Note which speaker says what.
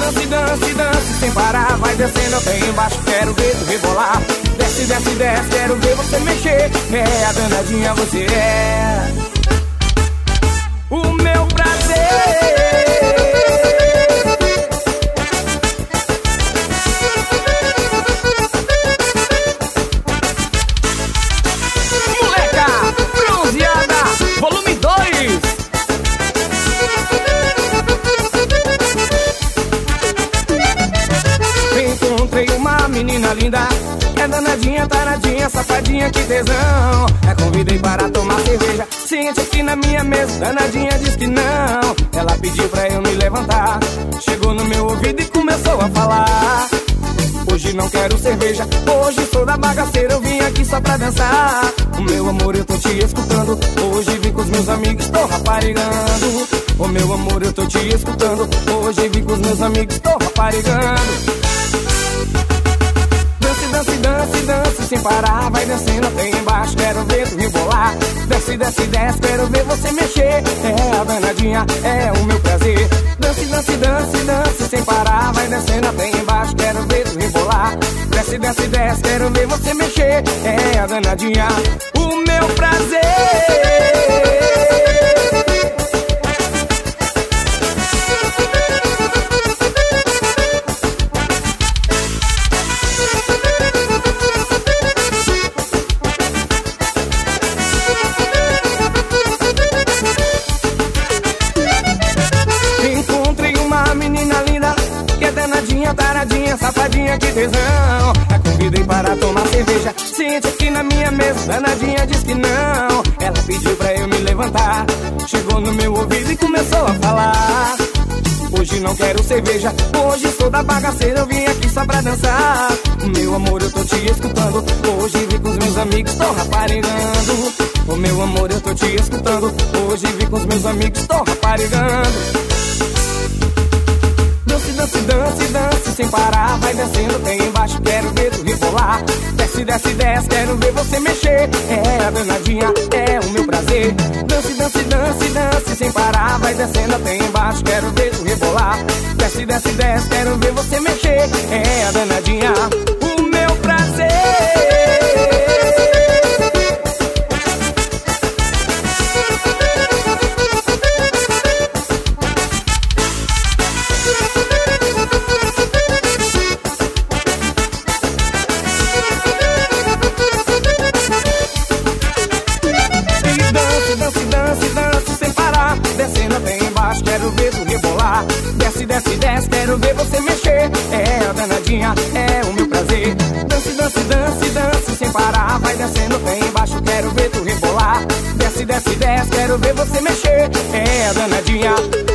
Speaker 1: dance, dance, dance sem parar. Vai descendo até embaixo, quero ver tu rebolar. Desce, desce, desce, quero ver você mexer. É a danadinha, você é o meu prazer. Menina linda, é danadinha, taradinha, safadinha, que tesão. A convidei para tomar cerveja, sente aqui na minha mesa. Danadinha diz que não, ela pediu pra eu me levantar. Chegou no meu ouvido e começou a falar: hoje não quero cerveja, hoje sou da bagaceira, eu vim aqui só pra dançar. O meu amor, eu tô te escutando, hoje vim com os meus amigos, tô raparigando. O meu amor, eu tô te escutando, hoje vim com os meus amigos, tô raparigando. Dance, dance, dance sem parar. Vai descendo até embaixo, quero ver tu rebolar. Desce, desce, desce, quero ver você mexer. É a danadinha, é o meu prazer. Dance, dance, dance, dance sem parar. Vai descendo até embaixo, quero ver tu rebolar. Desce, desce, desce, quero ver você mexer. É a danadinha, o meu prazer. Taradinha, safadinha, que tesão. A convidei para tomar cerveja, sente aqui na minha mesa. Danadinha diz que não, ela pediu pra eu me levantar. Chegou no meu ouvido e começou a falar: hoje não quero cerveja, hoje sou da bagaceira, eu vim aqui só pra dançar. Meu amor, eu tô te escutando, hoje vim com os meus amigos, tô raparigando. O meu amor, eu tô te escutando, hoje vim com os meus amigos, tô raparigando. Dance, dance, dance sem parar. Vai descendo até embaixo, quero ver tu rebolar. Desce, desce, desce, quero ver você mexer. É a danadinha, é o meu prazer. Dance, dance, dance, dance sem parar. Vai descendo até embaixo, quero ver tu rebolar. Desce, desce, desce, quero ver você mexer. É a danadinha, o meu prazer. Quero ver tu rebolar. Desce, desce, desce, quero ver você mexer. É a danadinha, é o meu prazer. Dance, dance, dance, dance sem parar. Vai descendo até embaixo, quero ver tu rebolar. Desce, desce, desce, quero ver você mexer. É a danadinha.